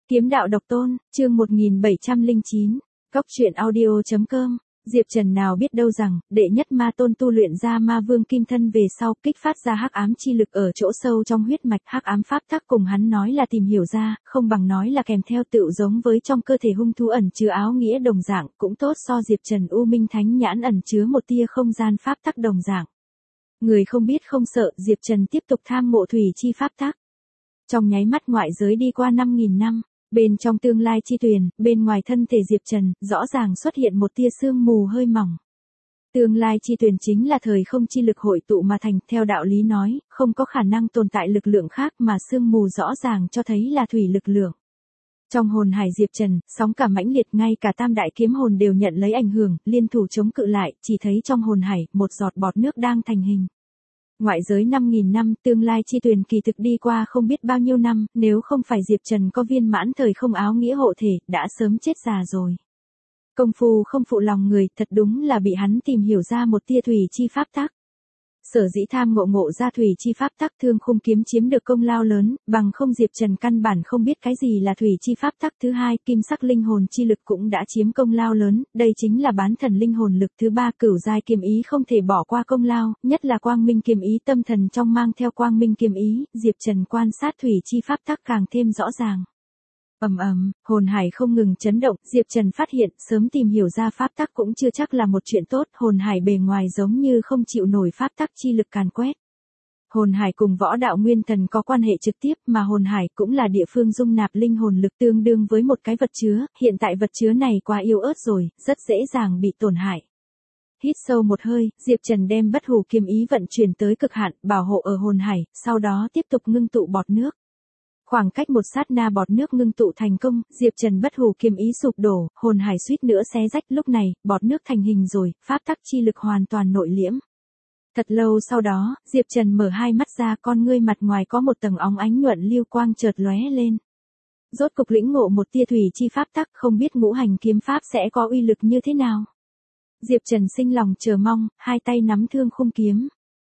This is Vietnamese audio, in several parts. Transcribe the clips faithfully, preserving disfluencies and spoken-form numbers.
Kiếm đạo độc tôn, chương một nghìn bảy trăm lẻ chín, Cốc truyện audio.com. Diệp Trần nào biết đâu rằng, đệ nhất ma tôn tu luyện ra ma vương kim thân về sau, kích phát ra hắc ám chi lực ở chỗ sâu trong huyết mạch, hắc ám pháp tắc cùng hắn nói là tìm hiểu ra, không bằng nói là kèm theo tựu giống với trong cơ thể hung thú ẩn chứa áo nghĩa đồng dạng, cũng tốt so Diệp Trần U Minh Thánh Nhãn ẩn chứa một tia không gian pháp tắc đồng dạng. Người không biết không sợ, Diệp Trần tiếp tục tham ngộ thủy chi pháp tắc. Trong nháy mắt ngoại giới đi qua năm nghìn năm. Bên trong tương lai chi tuyền, bên ngoài thân thể Diệp Trần, rõ ràng xuất hiện một tia sương mù hơi mỏng. Tương lai chi tuyền chính là thời không chi lực hội tụ mà thành, theo đạo lý nói, không có khả năng tồn tại lực lượng khác mà sương mù rõ ràng cho thấy là thủy lực lượng. Trong hồn hải Diệp Trần, sóng cả mãnh liệt, ngay cả tam đại kiếm hồn đều nhận lấy ảnh hưởng, liên thủ chống cự lại, chỉ thấy trong hồn hải, một giọt bọt nước đang thành hình. Ngoại giới năm nghìn năm, tương lai chi tuyền kỳ thực đi qua không biết bao nhiêu năm, nếu không phải Diệp Trần có viên mãn thời không áo nghĩa hộ thể, đã sớm chết già rồi. Công phu không phụ lòng người, thật đúng là bị hắn tìm hiểu ra một tia thủy chi pháp tắc. Sở dĩ tham ngộ ngộ ra thủy chi pháp tắc, Thương Khung kiếm chiếm được công lao lớn, bằng không Diệp Trần căn bản không biết cái gì là thủy chi pháp tắc. Thứ hai, kim sắc linh hồn chi lực cũng đã chiếm công lao lớn, đây chính là bán thần linh hồn lực. Thứ ba, cửu giai kiếm ý không thể bỏ qua công lao, nhất là quang minh kiếm ý, tâm thần trong mang theo quang minh kiếm ý, Diệp Trần quan sát thủy chi pháp tắc càng thêm rõ ràng. Ầm ầm, hồn hải không ngừng chấn động, Diệp Trần phát hiện, sớm tìm hiểu ra pháp tắc cũng chưa chắc là một chuyện tốt, hồn hải bề ngoài giống như không chịu nổi pháp tắc chi lực càn quét. Hồn hải cùng võ đạo nguyên thần có quan hệ trực tiếp, mà hồn hải cũng là địa phương dung nạp linh hồn lực, tương đương với một cái vật chứa, hiện tại vật chứa này quá yếu ớt rồi, rất dễ dàng bị tổn hại. Hít sâu một hơi, Diệp Trần đem bất hủ kiếm ý vận chuyển tới cực hạn, bảo hộ ở hồn hải, sau đó tiếp tục ngưng tụ bọt nước. Khoảng cách một sát na bọt nước ngưng tụ thành công, Diệp Trần bất hủ kiếm ý sụp đổ, hồn hải suýt nữa xé rách, lúc này, bọt nước thành hình rồi, pháp tắc chi lực hoàn toàn nội liễm. Thật lâu sau đó, Diệp Trần mở hai mắt ra, con ngươi mặt ngoài có một tầng óng ánh nhuận lưu quang chợt lóe lên. Rốt cục lĩnh ngộ một tia thủy chi pháp tắc, không biết ngũ hành kiếm pháp sẽ có uy lực như thế nào. Diệp Trần sinh lòng chờ mong, hai tay nắm Thương Khung kiếm.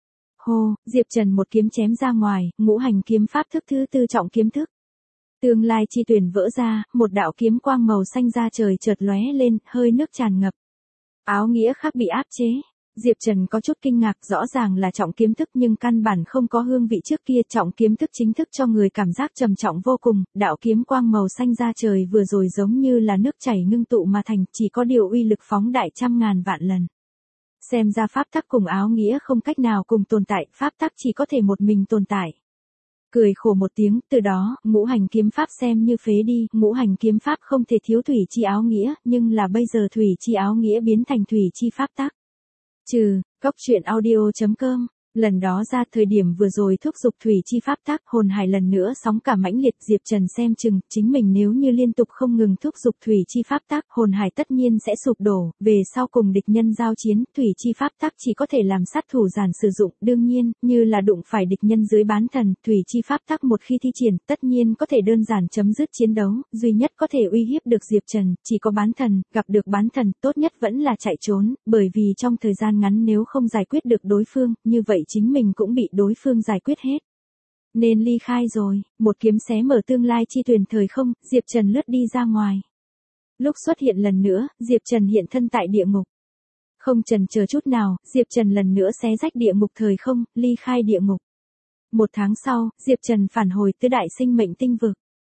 Hô, Diệp Trần một kiếm chém ra ngoài, ngũ hành kiếm pháp thức thứ tư trọng kiếm thức. Tương lai chi tuyền vỡ ra, một đạo kiếm quang màu xanh ra trời chợt lóe lên, hơi nước tràn ngập. Áo nghĩa khác bị áp chế. Diệp Trần có chút kinh ngạc, rõ ràng là trọng kiếm thức nhưng căn bản không có hương vị trước kia, trọng kiếm thức chính thức cho người cảm giác trầm trọng vô cùng, đạo kiếm quang màu xanh ra trời vừa rồi giống như là nước chảy ngưng tụ mà thành, chỉ có điều uy lực phóng đại trăm ngàn vạn lần. Xem ra pháp tắc cùng áo nghĩa không cách nào cùng tồn tại, pháp tắc chỉ có thể một mình tồn tại. Cười khổ một tiếng, từ đó, ngũ hành kiếm pháp xem như phế đi, ngũ hành kiếm pháp không thể thiếu thủy chi áo nghĩa, nhưng là bây giờ thủy chi áo nghĩa biến thành thủy chi pháp tắc. Trừ, Cốc truyện audio.com. Lần đó ra thời điểm vừa rồi thúc giục thủy chi pháp tắc, hồn hải lần nữa sóng cả mãnh liệt, Diệp Trần xem chừng, chính mình nếu như liên tục không ngừng thúc giục thủy chi pháp tắc, hồn hải tất nhiên sẽ sụp đổ, về sau cùng địch nhân giao chiến, thủy chi pháp tắc chỉ có thể làm sát thủ giản sử dụng, đương nhiên, như là đụng phải địch nhân dưới bán thần, thủy chi pháp tắc một khi thi triển, tất nhiên có thể đơn giản chấm dứt chiến đấu, duy nhất có thể uy hiếp được Diệp Trần, chỉ có bán thần, gặp được bán thần, tốt nhất vẫn là chạy trốn, bởi vì trong thời gian ngắn nếu không giải quyết được đối phương, như vậy chính mình cũng bị đối phương giải quyết hết. Nên ly khai rồi, một kiếm xé mở tương lai chi tuyền thời không, Diệp Trần lướt đi ra ngoài. Lúc xuất hiện lần nữa, Diệp Trần hiện thân tại địa ngục. Không chần chờ chút nào, Diệp Trần lần nữa xé rách địa ngục thời không, ly khai địa ngục. Một tháng sau, Diệp Trần phản hồi tới đại sinh mệnh tinh vực.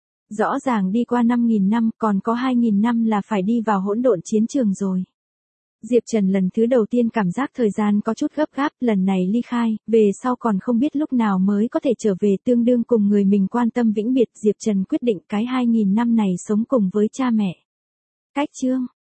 Rõ ràng đi qua năm nghìn năm, còn có hai nghìn năm là phải đi vào hỗn độn chiến trường rồi. Diệp Trần lần thứ đầu tiên cảm giác thời gian có chút gấp gáp, lần này ly khai, về sau còn không biết lúc nào mới có thể trở về, tương đương cùng người mình quan tâm vĩnh biệt, Diệp Trần quyết định cái hai nghìn năm này sống cùng với cha mẹ. Cách chương